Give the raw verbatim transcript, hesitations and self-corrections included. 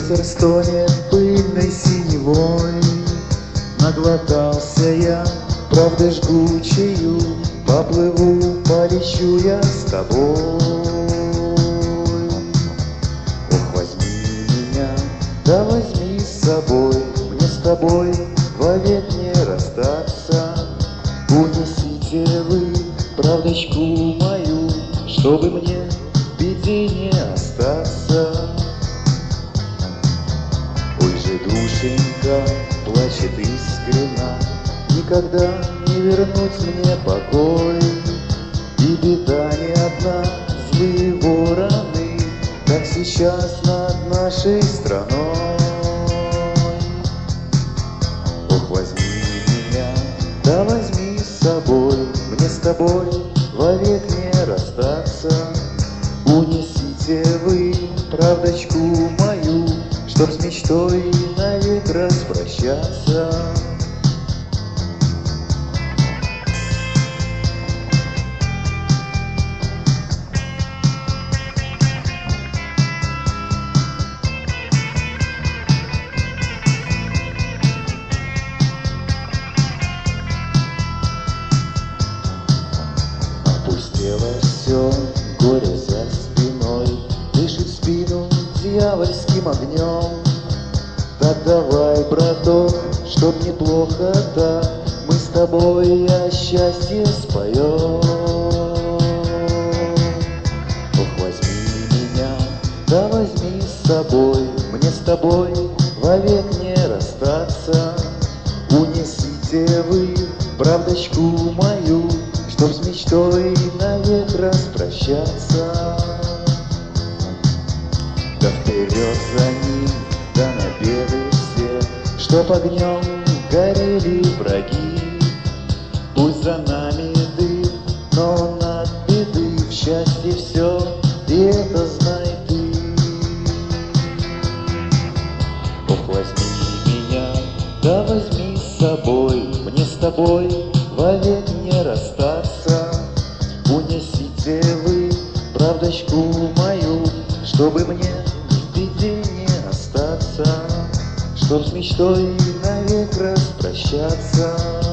ветер стонет пыльной синевой. Наглотался я правды жгучею, поплыву, полечу я с тобой. Ох, возьми меня, да возьми с собой, мне с тобой вовек не расстаться. Унесите вы правдочку мою, чтобы мне в беде не остаться. Ой же, душенька, плачет искренно, никогда не вернуть мне покой. И беда не одна, злые вороны, как сейчас над нашей страной. Ох, возьми меня, да возьми с собой, мне с тобой вовек не расстаться. Унесите вы правдочку мою, чтоб с мечтой навек распрощаться. Опустело все, горе за спиной, дышит в спину дьявольским огнем. Так давай, браток, чтоб неплохо так, мы с тобой о счастье споем. Ох, возьми меня, да возьми с собой, мне с тобой вовек не расстаться. Унесите вы правдочку мою, чтоб с мечтой навек распрощаться. Да вперед за ним, да на беды все, чтоб огнем горели враги. Пусть за нами дым, но над беды в счастье все, и это знай ты. Ох, возьми меня, да возьми с собой, мне с тобой вовек не расстаться. Унесите вы правдочку мою, чтобы мне в беде не остаться, чтоб с мечтой навек распрощаться.